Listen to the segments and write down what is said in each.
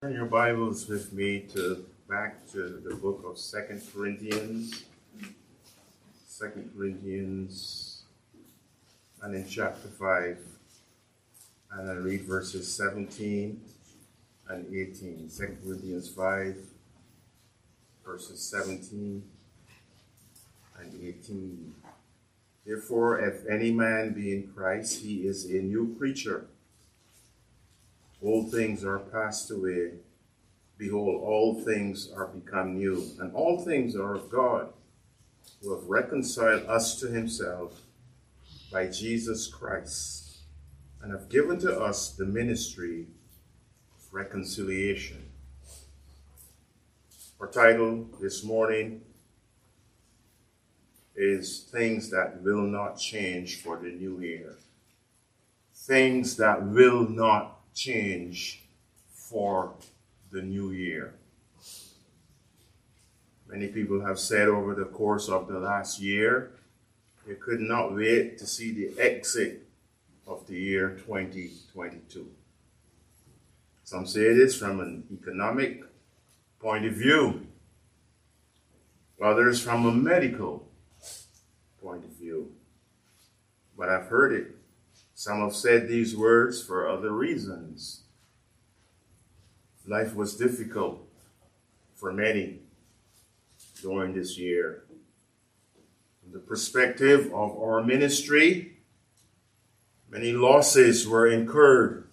Turn your Bibles with me back to the book of 2 Corinthians. 2 Corinthians, and in chapter 5, and I read verses 17 and 18. 2 Corinthians 5, verses 17 and 18. Therefore, if any man be in Christ, he is a new creature. Old things are passed away. Behold, all things are become new. And all things are of God, who have reconciled us to himself by Jesus Christ, and have given to us the ministry of reconciliation. Our title this morning is Things That Will Not Change for the New Year. Things that will not change for the new year. Many people have said over the course of the last year, they could not wait to see the exit of the year 2022. Some say this from an economic point of view, others from a medical point of view. But I've heard it. Some have said these words for other reasons. Life was difficult for many during this year. From the perspective of our ministry, many losses were incurred.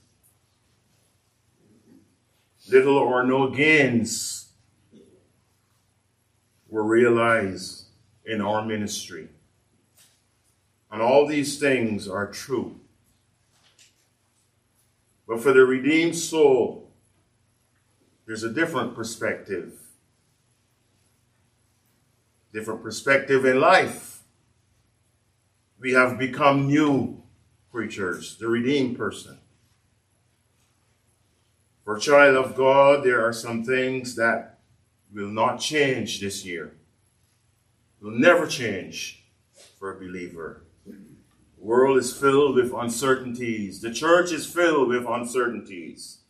Little or no gains were realized in our ministry. And all these things are true. But for the redeemed soul, there's a different perspective. Different perspective in life. We have become new creatures, the redeemed person. For a child of God, there are some things that will not change this year. Will never change for a believer. The world is filled with uncertainties. The church is filled with uncertainties.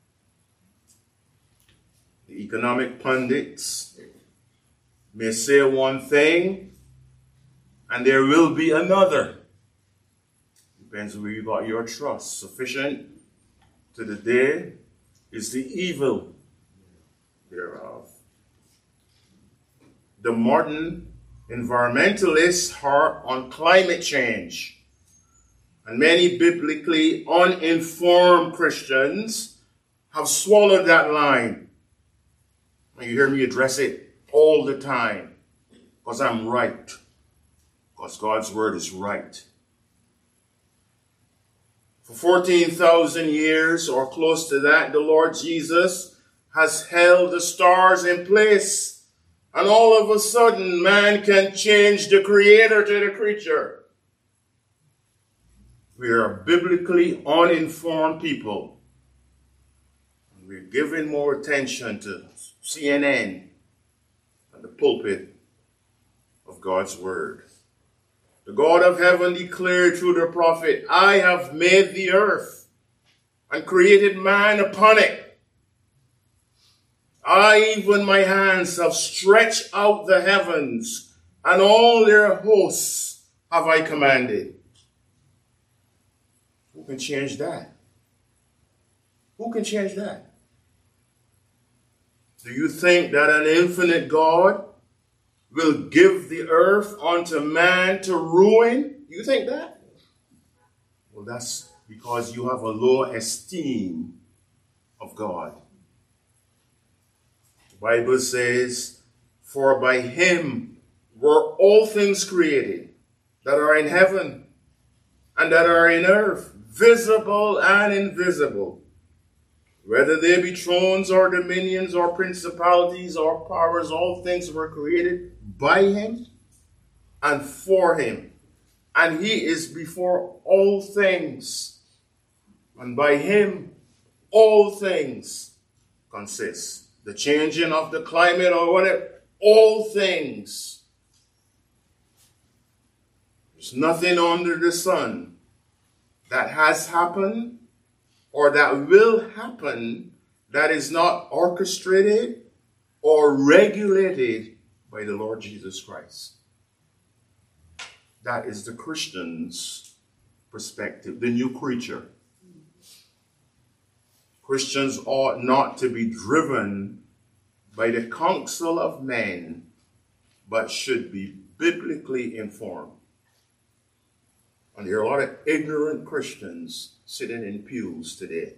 The economic pundits may say one thing, and there will be another. Depends where you got your trust. Sufficient to the day is the evil thereof. The modern environmentalists harp on climate change. And many biblically uninformed Christians have swallowed that line. And you hear me address it all the time. Because I'm right. Because God's word is right. For 14,000 years or close to that, the Lord Jesus has held the stars in place. And all of a sudden, man can change the creator to the creature. We are biblically uninformed people. We're giving more attention to CNN and the pulpit of God's word. The God of heaven declared through the prophet, I have made the earth and created man upon it. I, even my hands, have stretched out the heavens, and all their hosts have I commanded. Who can change that? Who can change that? Do you think that an infinite God will give the earth unto man to ruin? You think that? Well, that's because you have a low esteem of God. The Bible says, for by him were all things created that are in heaven and that are in earth, visible and invisible, whether they be thrones or dominions or principalities or powers, all things were created by him and for him. And he is before all things. And by him, all things consist. The changing of the climate or whatever, all things. There's nothing under the sun that has happened or that will happen that is not orchestrated or regulated by the Lord Jesus Christ. That is the Christian's perspective, the new creature. Christians ought not to be driven by the counsel of men, but should be biblically informed. And there are a lot of ignorant Christians sitting in pews today.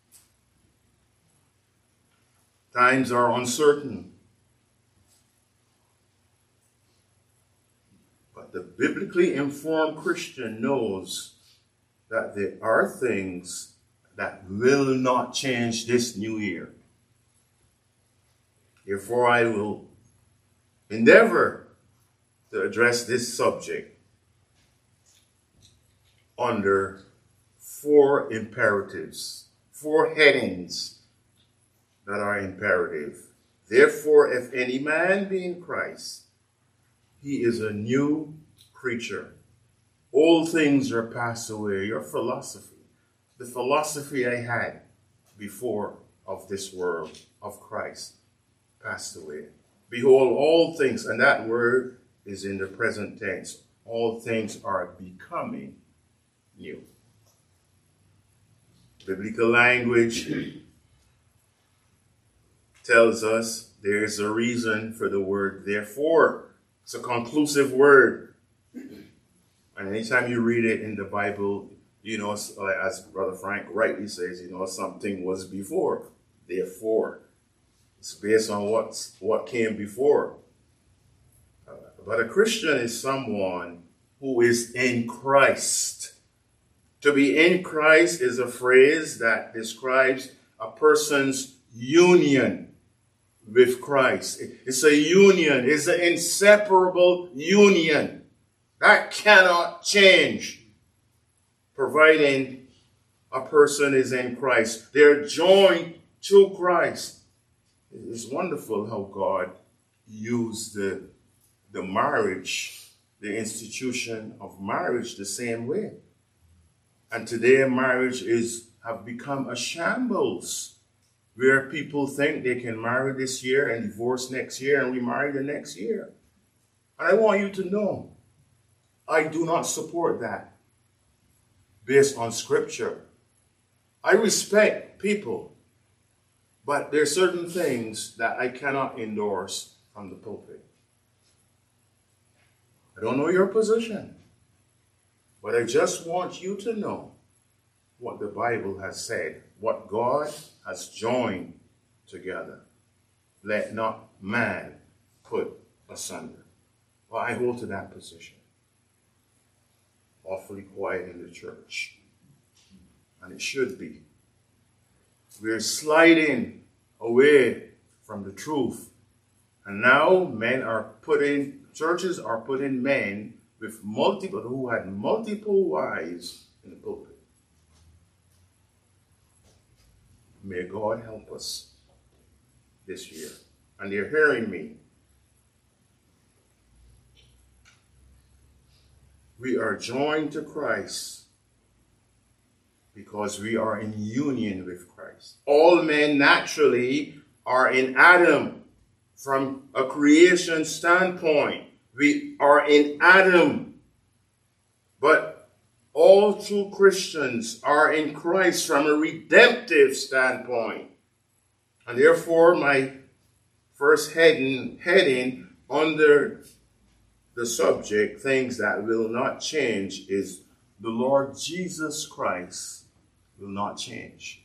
Times are uncertain. But the biblically informed Christian knows that there are things that will not change this new year. Therefore, I will endeavor to address this subject under 4 imperatives, 4 headings that are imperative. Therefore, if any man be in Christ, he is a new creature. Old things are passed away. Your philosophy, the philosophy I had before of this world, of Christ, passed away. Behold, all things, and that word is in the present tense, all things are becoming new. Biblical language tells us there is a reason for the word therefore. It's a conclusive word. And anytime you read it in the Bible, you know, as Brother Frank rightly says, you know, something was before. Therefore. It's based on what came before. But a Christian is someone who is in Christ. To be in Christ is a phrase that describes a person's union with Christ. It's a union. It's an inseparable union. That cannot change, providing a person is in Christ. They're joined to Christ. It's wonderful how God used the marriage, the institution of marriage the same way. And today marriage have become a shambles, where people think they can marry this year and divorce next year and remarry the next year. And I want you to know, I do not support that based on Scripture. I respect people, but there are certain things that I cannot endorse from the pulpit. I don't know your position, but I just want you to know what the Bible has said, what God has joined together. Let not man put asunder. Well, I hold to that position. Awfully quiet in the church. And it should be. We're sliding away from the truth. And now churches are putting men with who had multiple wives in the pulpit. May God help us this year. And they're hearing me. We are joined to Christ because we are in union with Christ. All men naturally are in Adam from a creation standpoint. We are in Adam. But all true Christians are in Christ from a redemptive standpoint. And therefore, my first heading under the subject, things that will not change, is the Lord Jesus Christ will not change.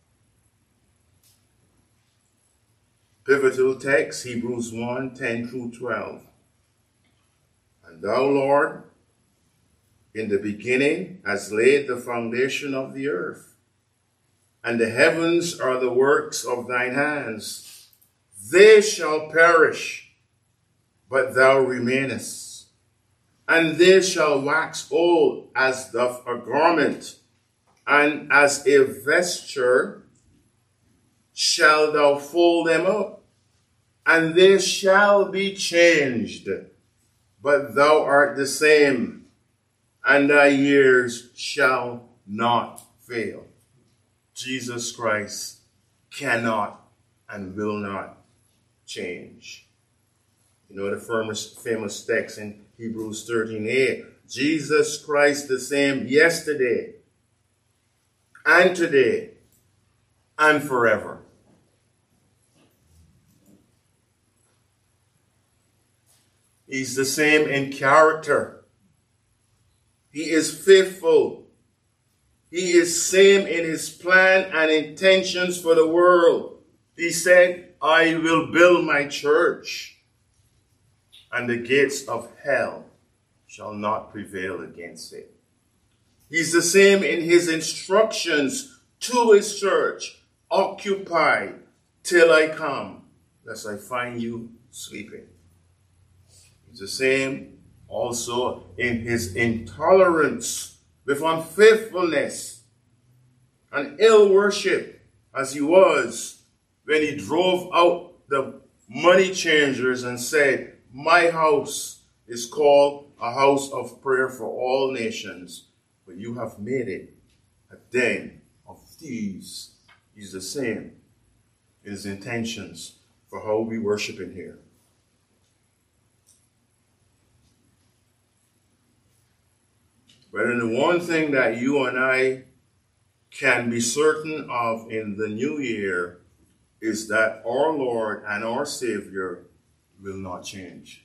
Pivotal text, Hebrews 1, 10 through 12. And thou, Lord, in the beginning hast laid the foundation of the earth, and the heavens are the works of thine hands. They shall perish, but thou remainest, and they shall wax old as doth a garment, and as a vesture shall thou fold them up, and they shall be changed, but thou art the same, and thy years shall not fail. Jesus Christ cannot and will not change. You know the famous text in Hebrews 13:8. Jesus Christ the same yesterday and today and forever. He's the same in character. He is faithful. He is same in his plan and intentions for the world. He said, I will build my church, and the gates of hell shall not prevail against it. He's the same in his instructions to his church. Occupy till I come, lest I find you sleeping. He's the same also in his intolerance with unfaithfulness and ill worship, as he was when he drove out the money changers and said, my house is called a house of prayer for all nations, but you have made it a den of thieves. He's the same in his intentions for how we worship in here. But in the one thing that you and I can be certain of in the new year is that our Lord and our Savior will not change.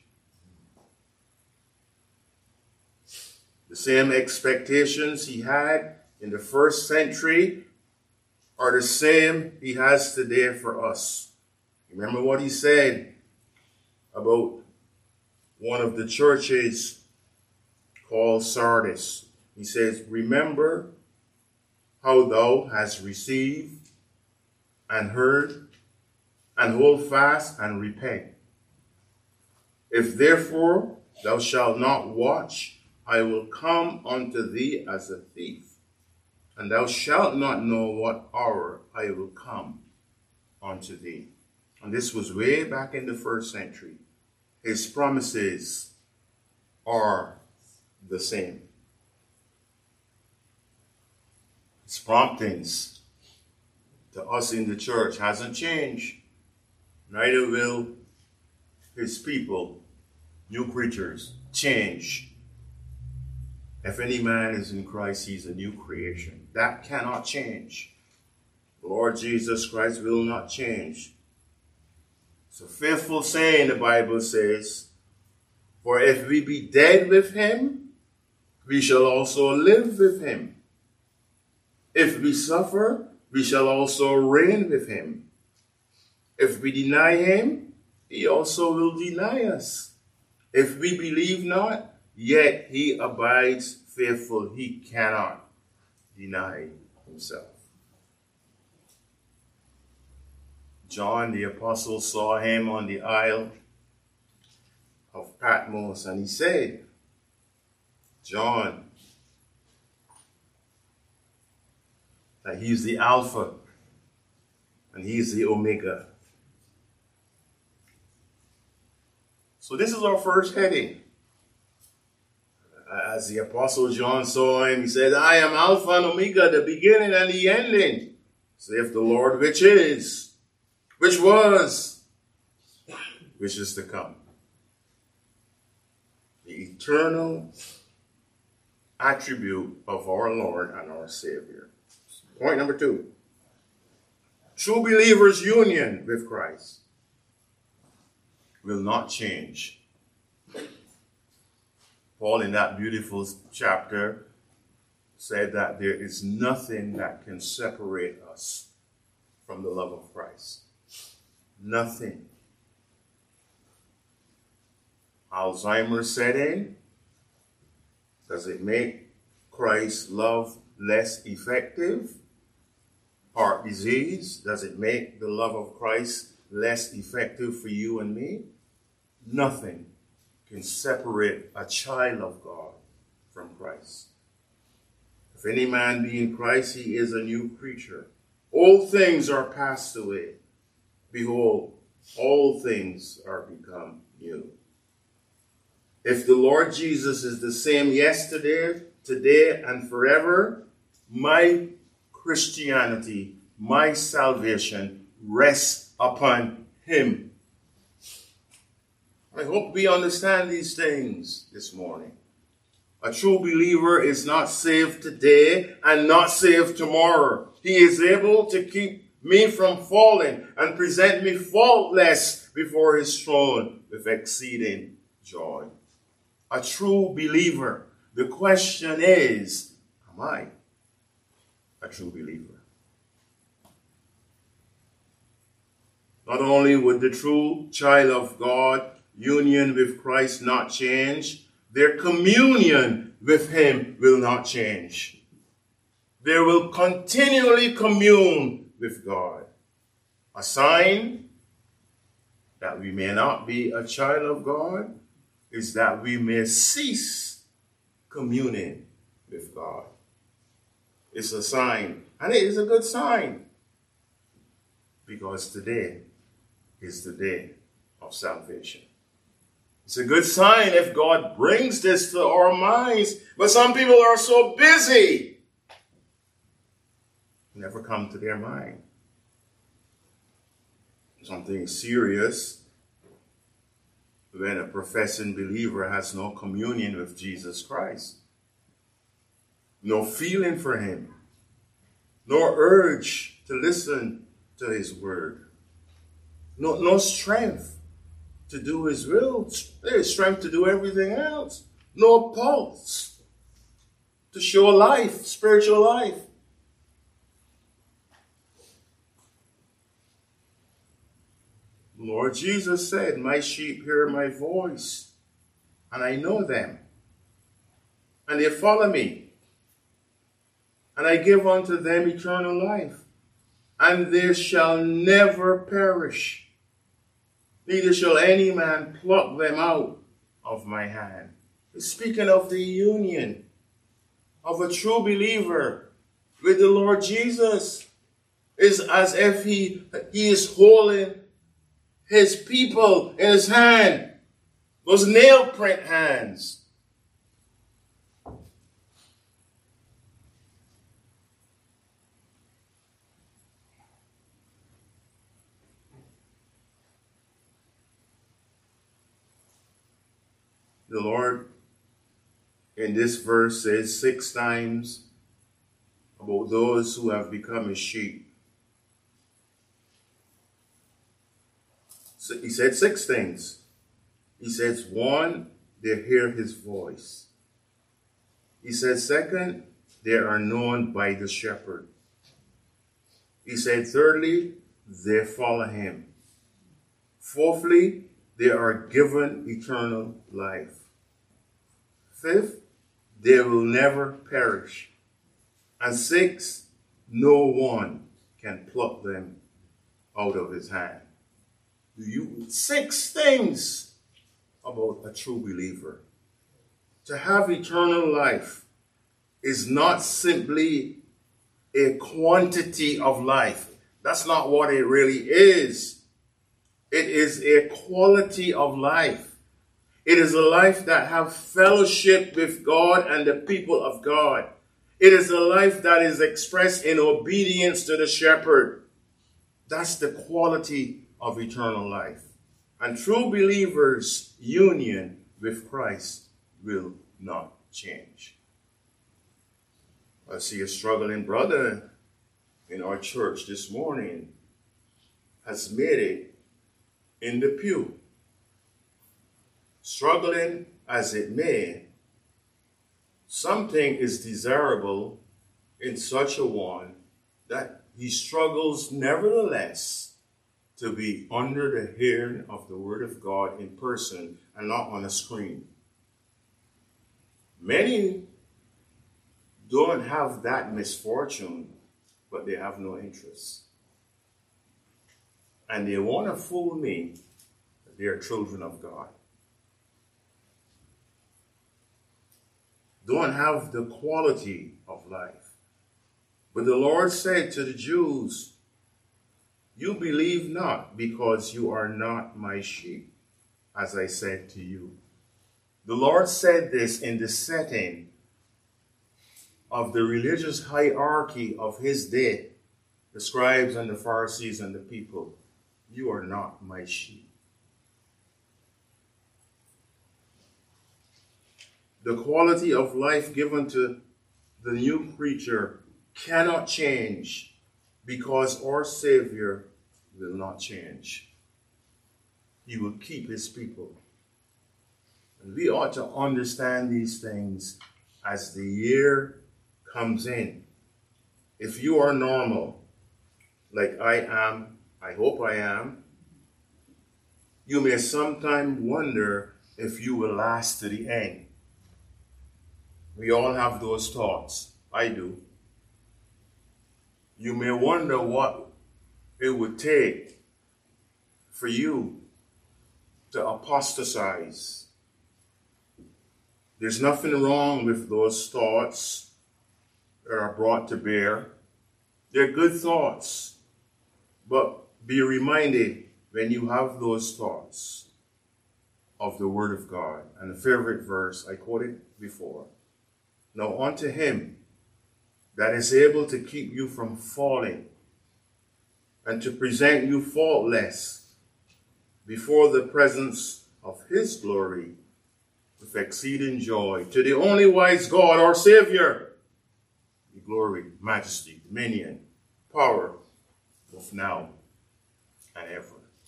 The same expectations he had in the first century are the same he has today for us. Remember what he said about one of the churches called Sardis. He says, remember how thou hast received and heard, and hold fast and repent. If therefore thou shalt not watch, I will come unto thee as a thief, and thou shalt not know what hour I will come unto thee. And this was way back in the first century. His promises are the same. His promptings to us in the church hasn't changed. Neither will his people, new creatures, change. If any man is in Christ, he's a new creation. That cannot change. The Lord Jesus Christ will not change. It's a faithful saying, the Bible says, for if we be dead with him, we shall also live with him. If we suffer, we shall also reign with him. If we deny him, he also will deny us. If we believe not, yet he abides faithful. He cannot deny himself. John the apostle saw him on the Isle of Patmos, and he said, John, that he's the Alpha and he's the Omega. So this is our first heading. As the Apostle John saw him, he said, I am Alpha and Omega, the beginning and the ending, saith the Lord, which is, which was, which is to come. The eternal attribute of our Lord and our Savior. Point number 2. True believers' union with Christ will not change. Paul, in that beautiful chapter, said that there is nothing that can separate us from the love of Christ. Nothing. Alzheimer's set in. Does it make Christ's love less effective? Heart disease, does it make the love of Christ less effective for you and me? Nothing can separate a child of God from Christ. If any man be in Christ, he is a new creature. All things are passed away. Behold, all things are become new. If the Lord Jesus is the same yesterday, today, and forever, my Christianity, my salvation rest upon him. I hope we understand these things this morning. A true believer is not saved today and not saved tomorrow. He is able to keep me from falling and present me faultless before his throne with exceeding joy. A true believer. The question is, am I a true believer? Not only would the true child of God union with Christ not change, their communion with him will not change. They will continually commune with God. A sign that we may not be a child of God is that we may cease communing with God. It's a sign, and it is a good sign, because today is the day of salvation. It's a good sign if God brings this to our minds, but some people are so busy, never come to their mind. Something serious when a professing believer has no communion with Jesus Christ, no feeling for him, no urge to listen to his word, no strength to do his will. There is strength to do everything else. No pulse to show life, spiritual life. Lord Jesus said, my sheep hear my voice, and I know them, and they follow me, and I give unto them eternal life, and they shall never perish, neither shall any man pluck them out of my hand. He's speaking of the union of a true believer with the Lord Jesus. It's as if he is holding his people in his hand, those nail print hands. The Lord in this verse says 6 times about those who have become his sheep. So he said 6 things. He says, 1, they hear his voice. He said, 2, they are known by the shepherd. He said, 3, they follow him. 4, they are given eternal life. 5, they will never perish. And 6, no one can pluck them out of his hand. 6 things about a true believer. To have eternal life is not simply a quantity of life. That's not what it really is. It is a quality of life. It is a life that has fellowship with God and the people of God. It is a life that is expressed in obedience to the shepherd. That's the quality of eternal life. And true believers' union with Christ will not change. I see a struggling brother in our church this morning has made it in the pew. Struggling as it may, something is desirable in such a one that he struggles nevertheless to be under the hearing of the word of God in person and not on a screen. Many don't have that misfortune, but they have no interest. And they want to fool me that they are children of God. Don't have the quality of life. But the Lord said to the Jews, you believe not because you are not my sheep, as I said to you. The Lord said this in the setting of the religious hierarchy of his day. the scribes and the Pharisees and the people, you are not my sheep. The quality of life given to the new creature cannot change because our Savior will not change. He will keep his people. And we ought to understand these things as the year comes in. If you are normal, like I am, I hope I am, you may sometimes wonder if you will last to the end. We all have those thoughts. I do. You may wonder what it would take for you to apostatize. There's nothing wrong with those thoughts that are brought to bear. They're good thoughts. But be reminded when you have those thoughts of the Word of God. And the favorite verse, I quoted before. Now unto him that is able to keep you from falling and to present you faultless before the presence of his glory with exceeding joy. To the only wise God, our Savior, be glory, majesty, dominion, power, both now and ever.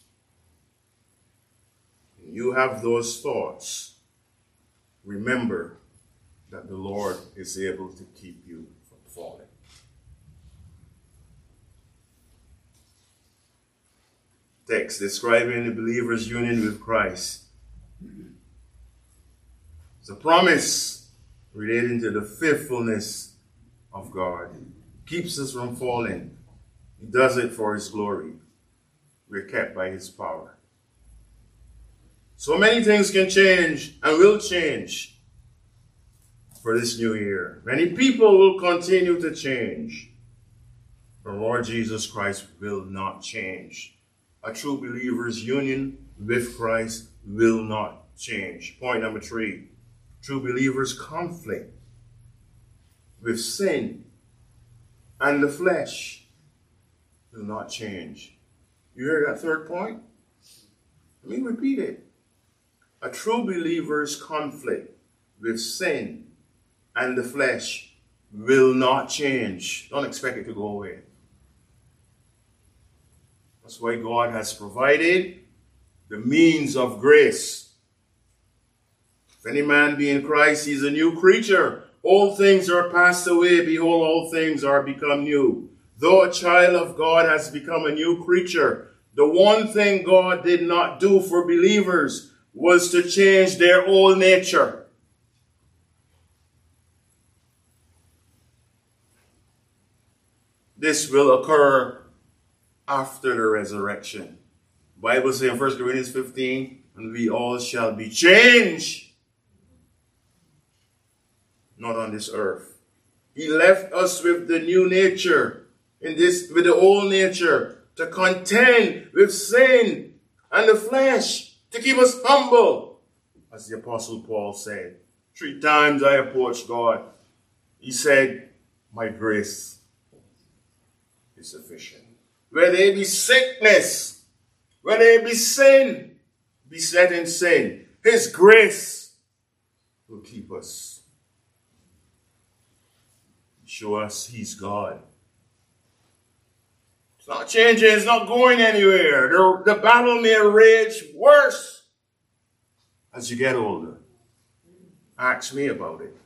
When you have those thoughts, remember that the Lord is able to keep you from falling. Text describing the believer's union with Christ. It's a promise relating to the faithfulness of God. He keeps us from falling. He does it for his glory. We're kept by his power. So many things can change and will change for this new year. Many people will continue to change. The Lord Jesus Christ will not change. A true believer's union with Christ will not change. Point number 3. True believers' conflict with sin and the flesh will not change. You hear that third point? Let me repeat it. A true believer's conflict with sin and the flesh will not change. Don't expect it to go away. That's why God has provided the means of grace. If any man be in Christ, he's a new creature. All things are passed away. Behold, all things are become new. Though a child of God has become a new creature, the one thing God did not do for believers was to change their old nature. This will occur after the resurrection. The Bible says in 1 Corinthians 15, and we all shall be changed. Not on this earth. He left us with the new nature, with the old nature, to contend with sin and the flesh, to keep us humble. As the Apostle Paul said, 3 times I approached God. He said, my grace is sufficient. Where there be sickness, where there be sin, beset in sin, his grace will keep us. Show us he's God. It's not changing, it's not going anywhere. The battle may rage worse as you get older. Ask me about it.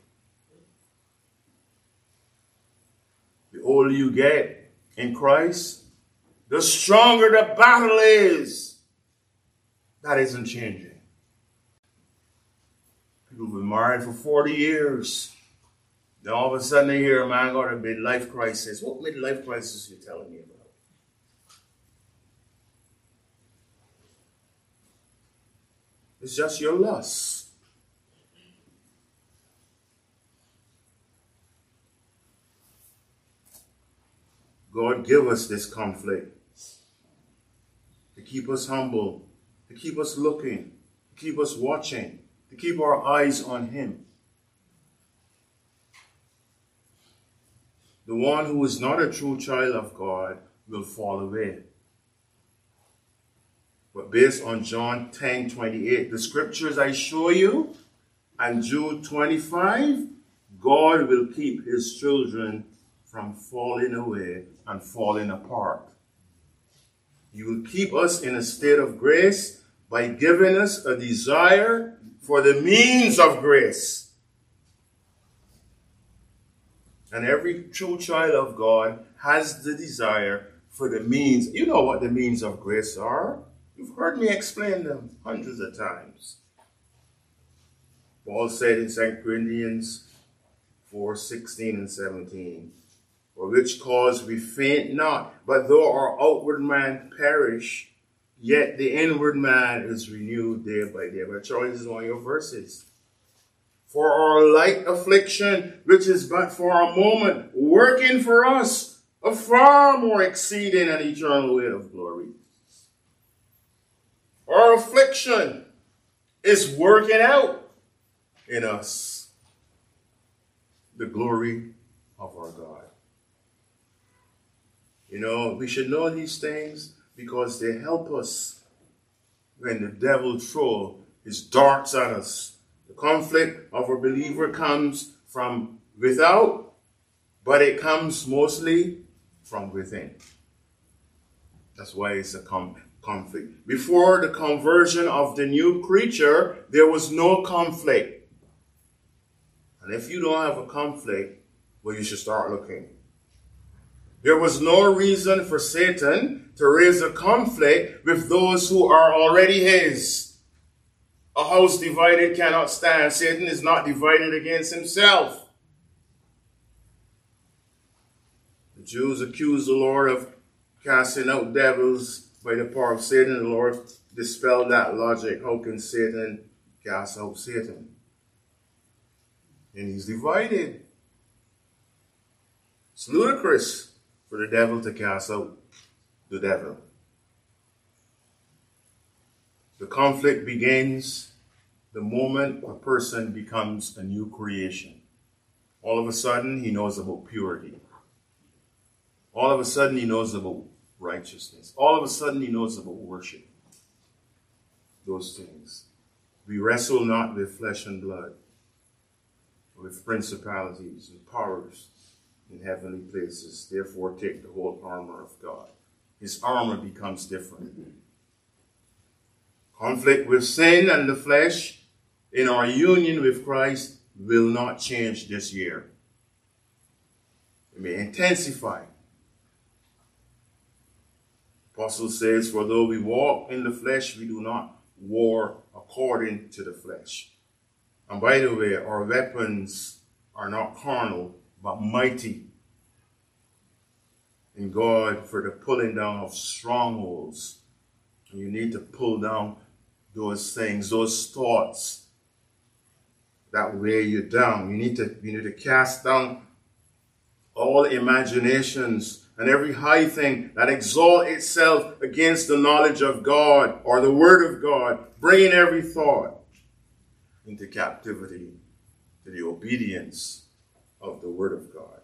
The older you get in Christ, the stronger the battle is. That isn't changing. People have been married for 40 years. Then all of a sudden they hear a man got a midlife crisis. What midlife crisis are you telling me about? It's just your lust. God give us this conflict to keep us humble, to keep us looking, to keep us watching, to keep our eyes on him. The one who is not a true child of God will fall away. But based on John 10:28, the scriptures I show you, and Jude 25, God will keep his children from falling away and falling apart. He will keep us in a state of grace by giving us a desire for the means of grace. And every true child of God has the desire for the means. You know what the means of grace are. You've heard me explain them hundreds of times. Paul said in 2 Corinthians 4:16 and 17, for which cause we faint not, but though our outward man perish, yet the inward man is renewed day by day. But Charlie, this is one of your verses. For our light affliction, which is but for a moment, working for us a far more exceeding and eternal weight of glory. Our affliction is working out in us the glory of our God. You know, we should know these things because they help us when the devil throws his darts at us. The conflict of a believer comes from without, but it comes mostly from within. That's why it's a conflict. Before the conversion of the new creature, there was no conflict. And if you don't have a conflict, well, you should start looking. There was no reason for Satan to raise a conflict with those who are already his. A house divided cannot stand. Satan is not divided against himself. The Jews accused the Lord of casting out devils by the power of Satan. The Lord dispelled that logic. How can Satan cast out Satan? And he's divided. It's ludicrous for the devil to cast out the devil. The conflict begins the moment a person becomes a new creation. All of a sudden, he knows about purity. All of a sudden, he knows about righteousness. All of a sudden, he knows about worship. Those things. We wrestle not with flesh and blood, but with principalities and powers in heavenly places. Therefore, take the whole armor of God. His armor becomes different. Conflict with sin and the flesh in our union with Christ will not change this year. It may intensify. Apostle says, for though we walk in the flesh, we do not war according to the flesh. And by the way, our weapons are not carnal, but mighty in God for the pulling down of strongholds. And you need to pull down those things, those thoughts that weigh you down. You need to cast down all imaginations and every high thing that exalts itself against the knowledge of God or the word of God, bringing every thought into captivity to the obedience of the word of God.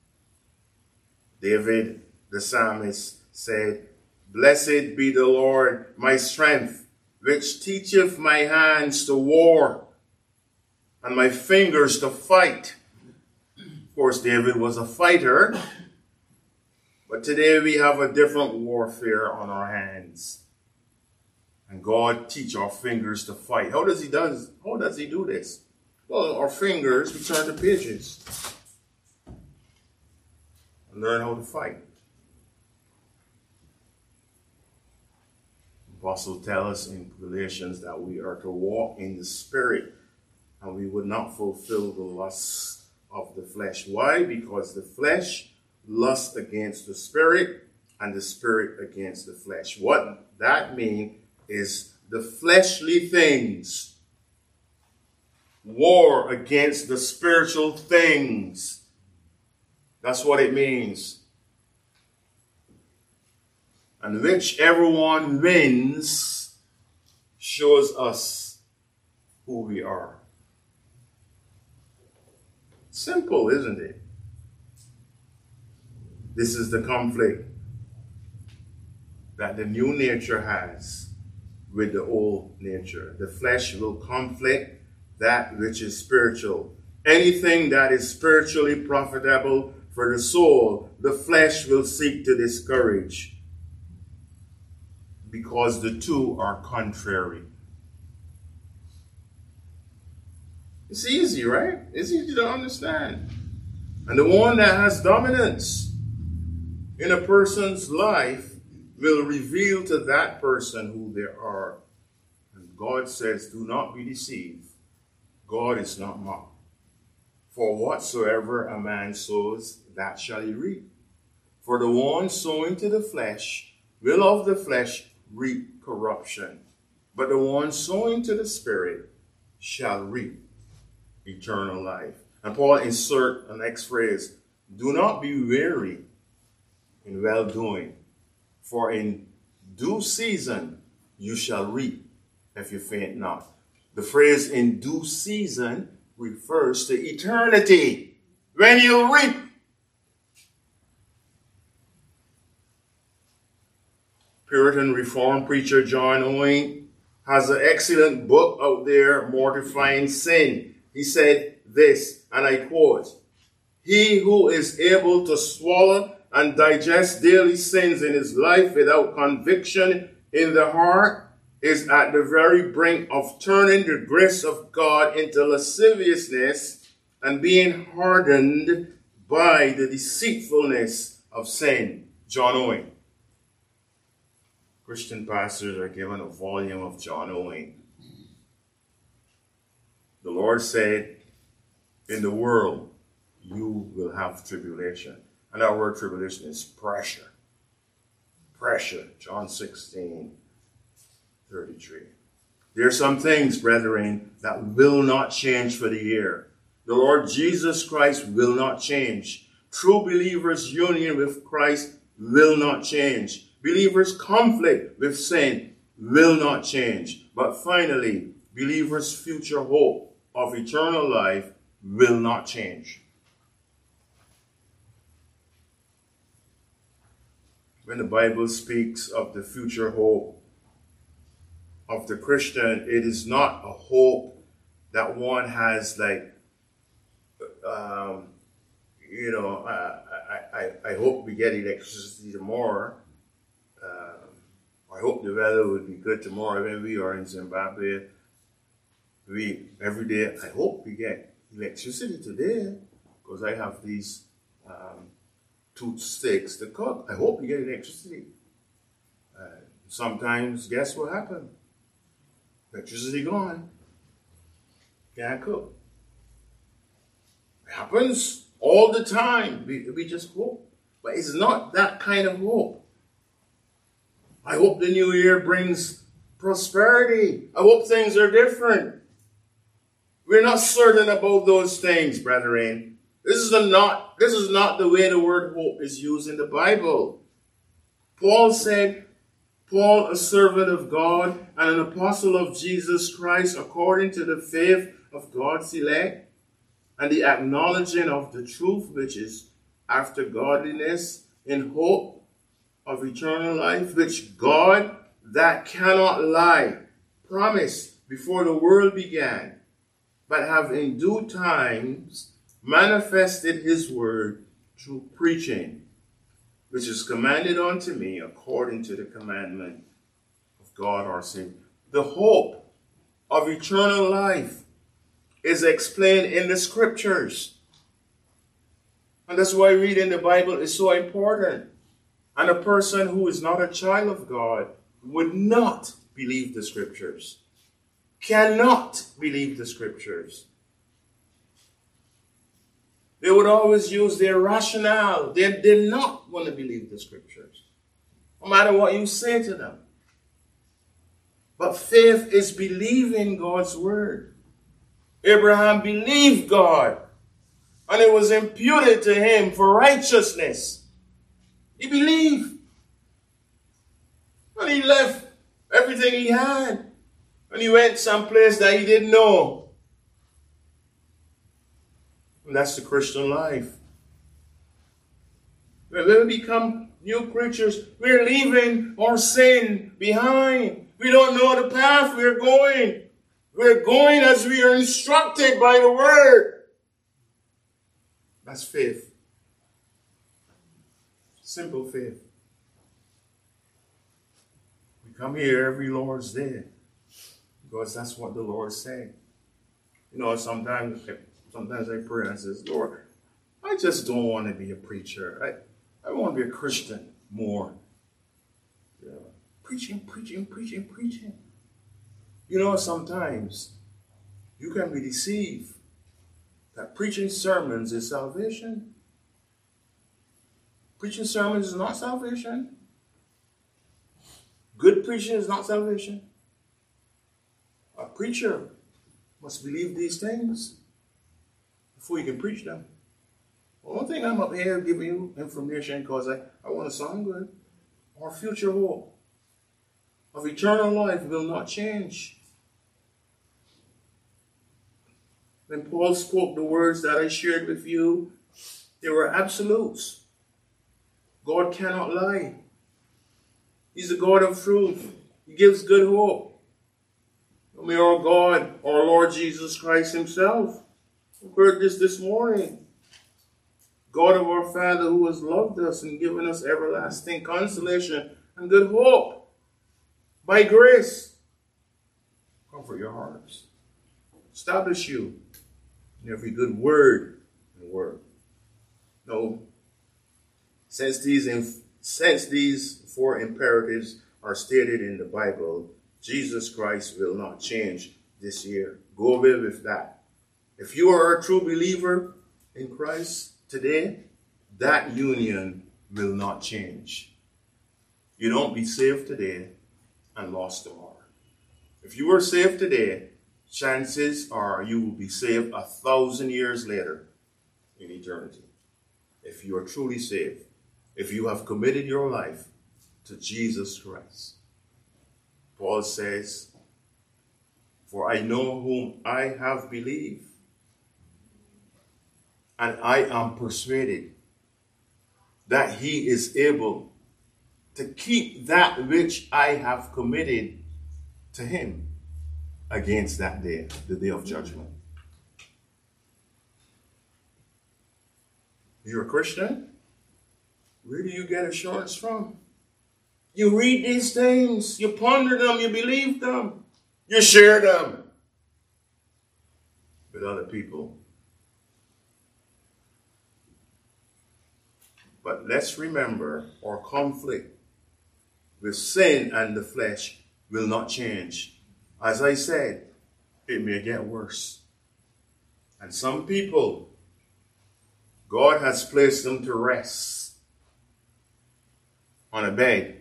David, the psalmist, said, blessed be the Lord, my strength, which teacheth my hands to war and my fingers to fight. Of course, David was a fighter, but today we have a different warfare on our hands. And God teach our fingers to fight. How does he do this? Well, our fingers, we turn the pages and learn how to fight. The apostle tells us in Galatians that we are to walk in the Spirit and we would not fulfill the lusts of the flesh. Why? Because the flesh lusts against the Spirit and the Spirit against the flesh. What that means is the fleshly things war against the spiritual things. That's what it means. And whichever one wins shows us who we are. Simple, isn't it? This is the conflict that the new nature has with the old nature. The flesh will conflict that which is spiritual. Anything that is spiritually profitable for the soul, the flesh will seek to discourage, because the two are contrary. It's easy, right? It's easy to understand. And the one that has dominance in a person's life will reveal to that person who they are. And God says, do not be deceived. God is not mocked. For whatsoever a man sows, that shall he reap. For the one sowing to the flesh will of the flesh reap corruption. But the one sowing to the Spirit shall reap eternal life. And Paul insert the next phrase, do not be weary in well-doing, for in due season you shall reap if you faint not. The phrase in due season refers to eternity, when you reap. Puritan Reformed preacher John Owen has an excellent book out there, Mortifying Sin. He said this, and I quote, he who is able to swallow and digest daily sins in his life without conviction in the heart is at the very brink of turning the grace of God into lasciviousness and being hardened by the deceitfulness of sin. John Owen. Christian pastors are given a volume of John Owen. The Lord said, in the world, you will have tribulation. And that word tribulation is pressure. Pressure. John 16:33. There are some things, brethren, that will not change for the year. The Lord Jesus Christ will not change. True believers' union with Christ will not change. Believers' conflict with sin will not change. But finally, believers' future hope of eternal life will not change. When the Bible speaks of the future hope of the Christian, it is not a hope that one has like, I hope we get electricity tomorrow. I hope the weather will be good tomorrow when we are in Zimbabwe. Every day, I hope we get electricity today, because I have these toothsticks to cook. I hope we get electricity. Sometimes, guess what happened? Electricity gone. Can't cook. It happens all the time. We just hope. But it's not that kind of hope. I hope the new year brings prosperity. I hope things are different. We're not certain about those things, brethren. This is not the way the word hope is used in the Bible. Paul said, Paul, a servant of God and an apostle of Jesus Christ, according to the faith of God's elect and the acknowledging of the truth which is after godliness, in hope of eternal life, which God that cannot lie promised before the world began, but have in due times manifested his word through preaching, which is commanded unto me according to the commandment of God our Savior. The hope of eternal life is explained in the scriptures. And that's why reading the Bible is so important. And a person who is not a child of God would not believe the scriptures. Cannot believe the scriptures. They would always use their rationale. They did not want to believe the scriptures, no matter what you say to them. But faith is believing God's word. Abraham believed God, and it was imputed to him for righteousness. He believed. And he left everything he had. And he went someplace that he didn't know. And that's the Christian life. When we become new creatures. We're leaving our sin behind. We don't know the path we're going. We're going as we are instructed by the word. That's faith. Simple faith. We come here every Lord's Day because that's what the Lord said. You know, sometimes I pray and I say, Lord, I just don't want to be a preacher. I want to be a Christian more. Yeah. Preaching. You know, sometimes you can be deceived that preaching sermons is salvation. Preaching sermons is not salvation. Good preaching is not salvation. A preacher must believe these things before you can preach them. I don't think I'm up here giving you information because I want to sound good. Our future hope of eternal life will not change. When Paul spoke the words that I shared with you, they were absolutes. God cannot lie. He's a God of truth. He gives good hope. May our God, our Lord Jesus Christ himself, we heard this morning. God of our Father who has loved us and given us everlasting consolation and good hope by grace. Comfort your hearts. Establish you in every good word and work. No, since these four imperatives are stated in the Bible, Jesus Christ will not change this year. Go away with that. If you are a true believer in Christ today, that union will not change. You don't be saved today and lost tomorrow. If you are saved today, chances are you will be saved 1,000 years later in eternity. If you are truly saved, if you have committed your life to Jesus Christ. Paul says, for I know whom I have believed, and I am persuaded that he is able to keep that which I have committed to him against that day, the day of judgment. You're a Christian? Where do you get assurance from? You read these things, you ponder them, you believe them, you share them with other people. But let's remember, our conflict with sin and the flesh will not change. As I said, it may get worse. And some people, God has placed them to rest on a bed.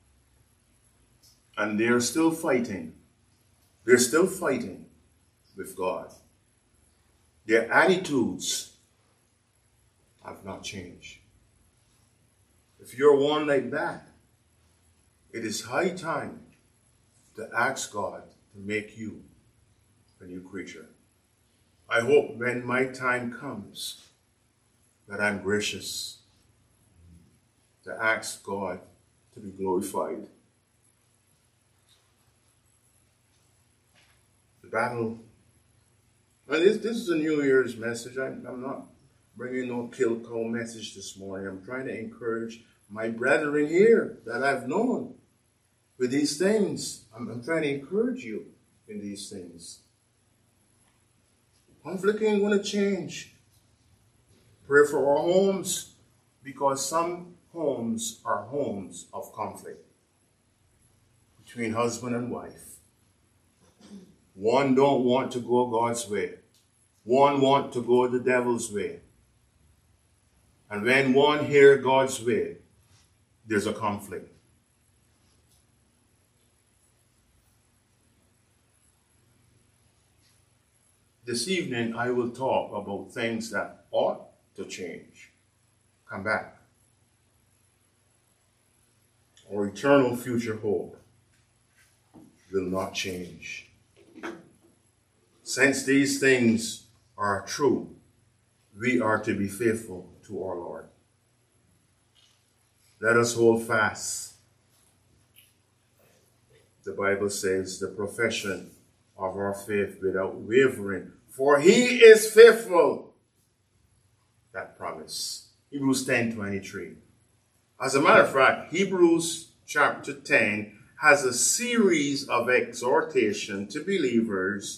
And they're still fighting. They're still fighting with God. Their attitudes have not changed. If you're one like that, it is high time to ask God to make you a new creature. I hope when my time comes that I'm gracious to ask God to be glorified. The battle. Well, this is a New Year's message. I'm not bringing no kill cow message this morning. I'm trying to encourage my brethren here that I've known with these things. I'm trying to encourage you in these things. Conflict ain't going to change. Pray for our homes, because some homes are homes of conflict between husband and wife. One don't want to go God's way. One want to go the devil's way. And when one hear God's way, there's a conflict. This evening, I will talk about things that ought to change. Come back. Our eternal future hope will not change. Since these things are true, we are to be faithful to our Lord. Let us hold fast. The Bible says the profession of our faith without wavering. For he is faithful. That promise. Hebrews 10:23. As a matter of fact, Hebrews chapter 10 has a series of exhortation to believers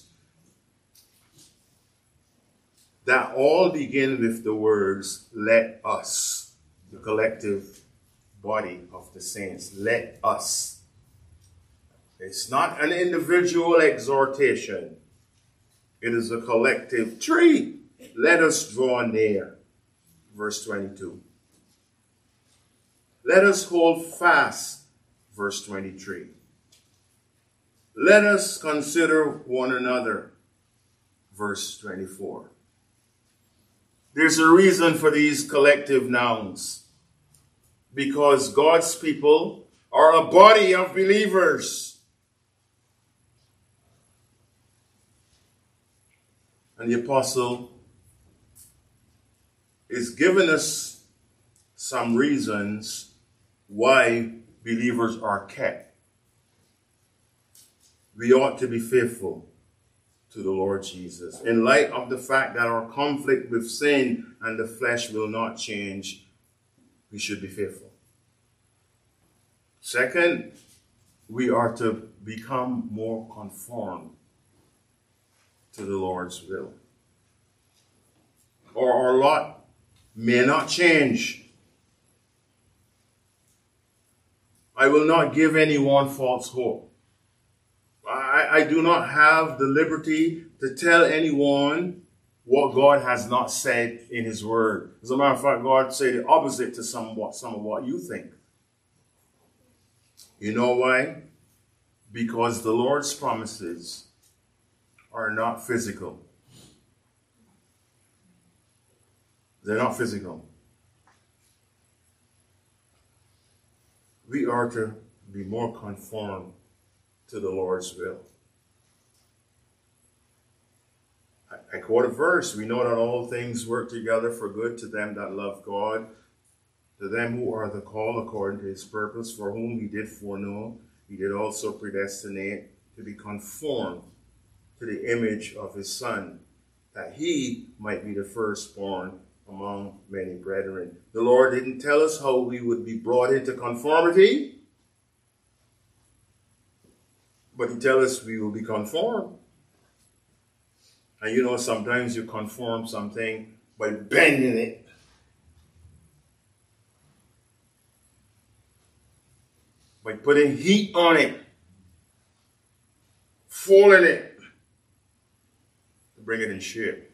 that all begin with the words, let us, the collective body of the saints. Let us. It's not an individual exhortation. It is a collective tree. Let us draw near. Verse 22. Let us hold fast. Verse 23. Let us consider one another. Verse 24. There's a reason for these collective nouns. Because God's people are a body of believers. And the apostle is giving us some reasons why believers are kept. We ought to be faithful to the Lord Jesus. In light of the fact that our conflict with sin and the flesh will not change, we should be faithful. Second, we are to become more conformed to the Lord's will. Or our lot may not change. I will not give anyone false hope. I do not have the liberty to tell anyone what God has not said in his word. As a matter of fact, God said the opposite to some of what you think. You know why? Because the Lord's promises are not physical. They're not physical. We are to be more conformed to the Lord's will. I quote a verse. We know that all things work together for good to them that love God, to them who are the called according to his purpose, for whom he did foreknow, he did also predestinate to be conformed to the image of his Son, that he might be the firstborn among many brethren. The Lord didn't tell us how we would be brought into conformity, but he tells us we will be conformed. And you know, sometimes you conform something by bending it. By putting heat on it. Folding it. To bring it in shape.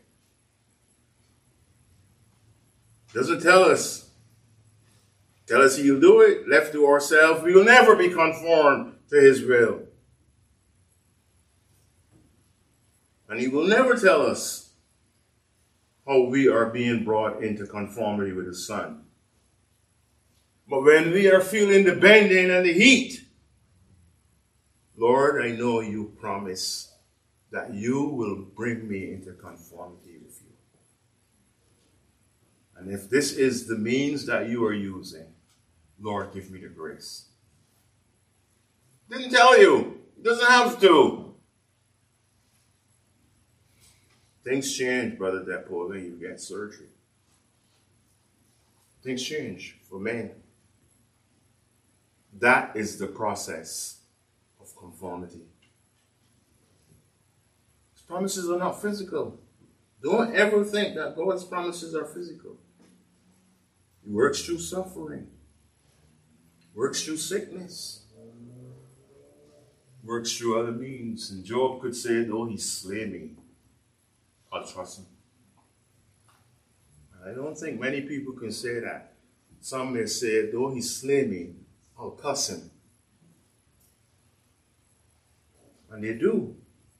Doesn't tell us. Tell us he'll do it. Left to ourselves, we will never be conformed to his will. And he will never tell us how we are being brought into conformity with his Son. But when we are feeling the bending and the heat, Lord, I know you promise that you will bring me into conformity with you. And if this is the means that you are using, Lord, give me the grace. Didn't tell you. It doesn't have to. Things change, Brother Depo, when you get surgery. Things change for men. That is the process of conformity. His promises are not physical. Don't ever think that God's promises are physical. He works through suffering. Works through sickness. Works through other means. And Job could say, though he slay me, I'll trust him. I don't think many people can say that. Some may say, though he slay me, I'll cuss him. And they do.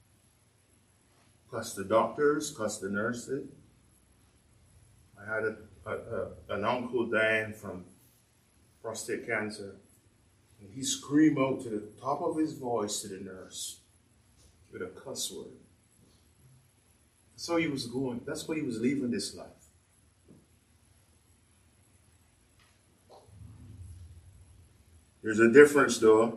Cuss the doctors, cuss the nurses. I had an uncle dying from prostate cancer. And he screamed out to the top of his voice to the nurse with a cuss word. That's how he was going. That's why he was leaving this life. There's a difference, though,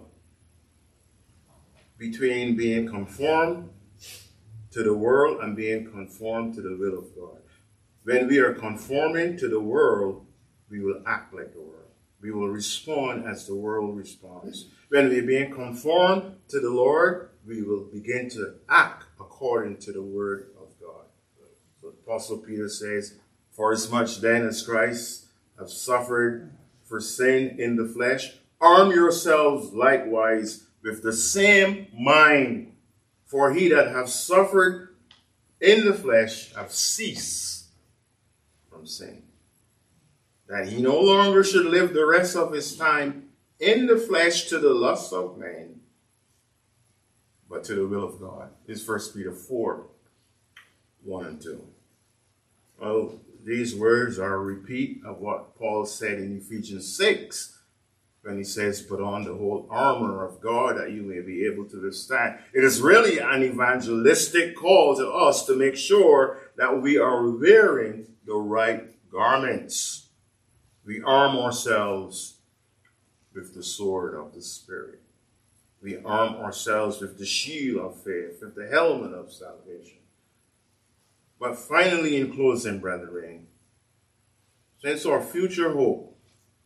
between being conformed to the world and being conformed to the will of God. When we are conforming to the world, we will act like the world. We will respond as the world responds. When we're being conformed to the Lord, we will begin to act according to the word of God. So Apostle Peter says, "For as much then as Christ have suffered for sin in the flesh, arm yourselves likewise with the same mind. For he that hath suffered in the flesh hath ceased from sin, that he no longer should live the rest of his time in the flesh to the lust of man, but to the will of God." This is 1 Peter 4, 1 and 2. Well, these words are a repeat of what Paul said in Ephesians 6, when he says, "Put on the whole armor of God that you may be able to withstand." It is really an evangelistic call to us to make sure that we are wearing the right garments. We arm ourselves with the sword of the Spirit. We arm ourselves with the shield of faith, with the helmet of salvation. But finally, in closing, brethren, since our future hope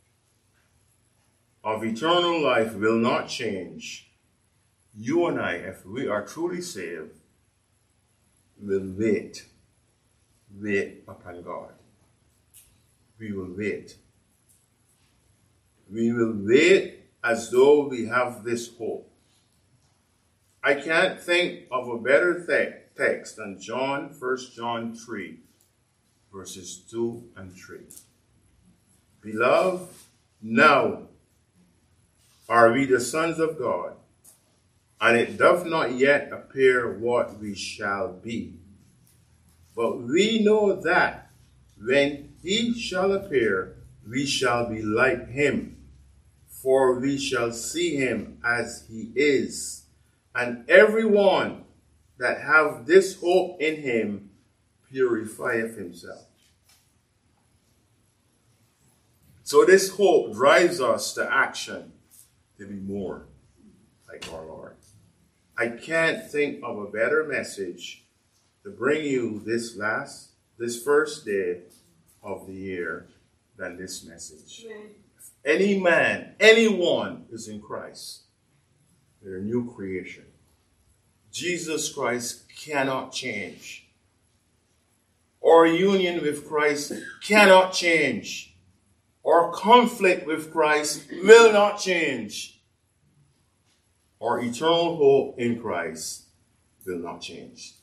of eternal life will not change, you and I, if we are truly saved, will wait upon God. We will wait. We will wait as though we have this hope. I can't think of a better text than 1 John 3, verses 2 and 3. "Beloved, now are we the sons of God, and it doth not yet appear what we shall be. But we know that when he shall appear, we shall be like him, for we shall see him as he is. And everyone that have this hope in him purifieth himself." So this hope drives us to action to be more like our Lord. I can't think of a better message to bring you this first day of the year than this message. If any man, anyone is in Christ, they're a new creation. Jesus Christ cannot change. Our union with Christ cannot change. Our conflict with Christ will not change. Our eternal hope in Christ will not change.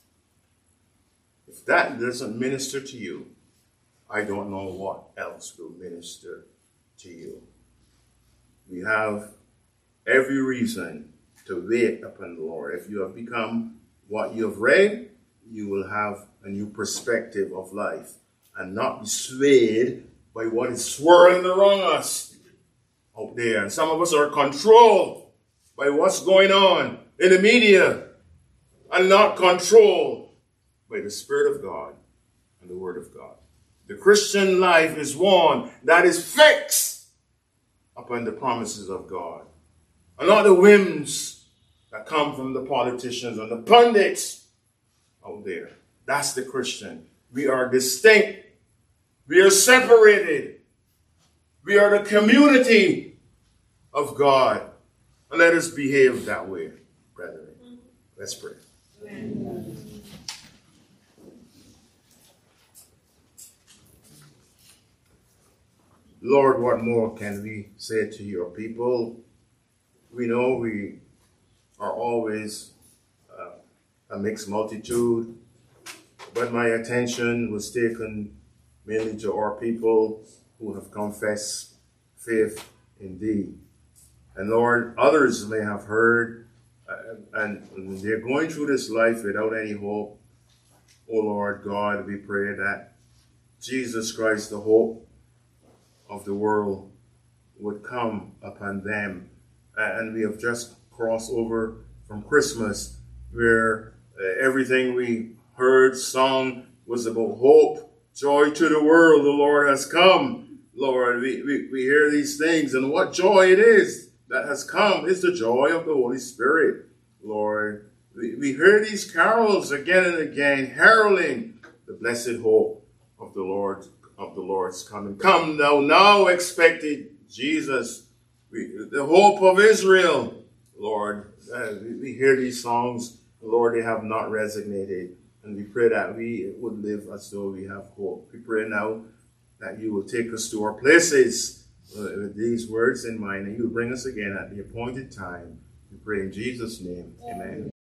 If that doesn't minister to you, I don't know what else will minister to you. We have every reason to wait upon the Lord. If you have become what you have read, you will have a new perspective of life and not be swayed by what is swirling around us out there. And some of us are controlled by what's going on in the media and not controlled by the Spirit of God and the Word of God. The Christian life is one that is fixed upon the promises of God and not the whims that come from the politicians and the pundits out there. That's the Christian. We are distinct. We are separated. We are the community of God. And let us behave that way, brethren. Let's pray. Amen. Lord, what more can we say to your people? We know we are always a mixed multitude, but my attention was taken mainly to our people who have confessed faith in thee. And Lord, others may have heard and they're going through this life without any hope. Oh Lord God, we pray that Jesus Christ, the hope of the world, would come upon them. And we have just crossed over from Christmas, where everything we heard, sung, was about hope. Joy to the world, the Lord has come. Lord, we hear these things, and what joy it is that has come is the joy of the Holy Spirit, Lord. We hear these carols again and again, heralding the blessed hope of the Lord's coming. Come thou now expected Jesus, the hope of Israel, Lord. We hear these songs, Lord, they have not resonated, and we pray that we would live as though we have hope. We pray now that you will take us to our places with these words in mind, and you will bring us again at the appointed time. We pray in Jesus' name. Amen.